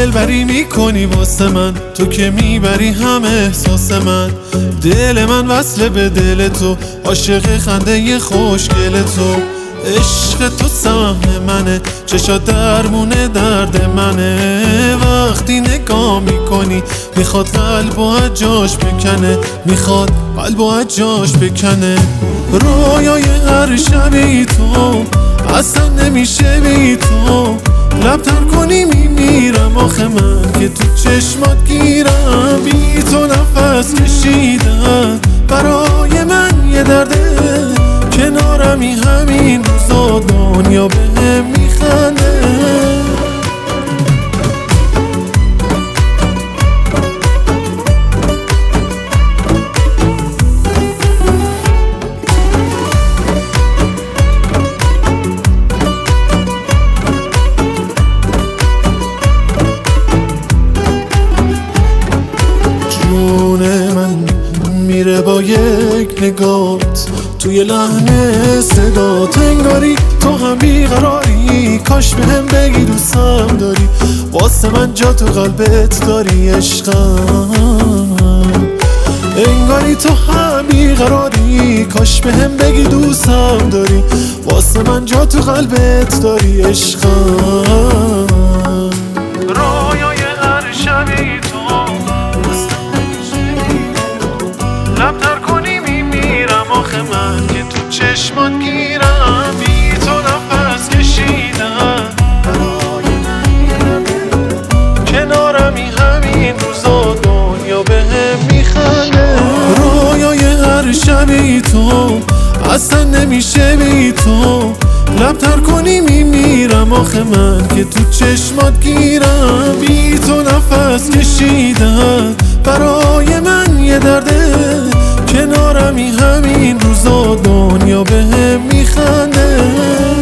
دلبری میکنی واسه من، تو که میبری همه احساس من. دل من وصله به دل تو، عاشق خنده خوشگل تو. عشق تو سهم منه، چشات درمونه درد منه. وقتی نگاه میکنی میخواد قلبو از جاش بکنه، میخواد قلبو از جاش بکنه. رویای هر شبی تو، اصلا نمیشه بی تو. لبتر کنی میمیرم آخه من که تو چشمات گیرم. بی تو نفس کشیدن برای من یه درده، کنارمی همین روزا دنیا بهم میخنده. جون من میره با یک نگات، توی لحن صدات انگاری تو هم بیقراری. کاش بهم بگی دوستم داری، واسه من جا تو قلبت داری عشقم. انگاری تو هم بیقراری، کاش بهم بگی دوستم داری، واسه من جا تو قلبت داری عشقم. رویای هر شبی تو، لبتر کنی میمیرم آخه من که تو چشمات گیرم. بی تو نفس کشیدن کنارمی همین روزا دنیا بهم میخنده. رویای هر شبی تو، اصلا نمیشه بی تو. لبتر کنی میمیرم آخه من که تو چشمات گیرم. بی تو نفس کشیدن برای من یه درده، کنارمی همین روزا دنیا بهم میخنده.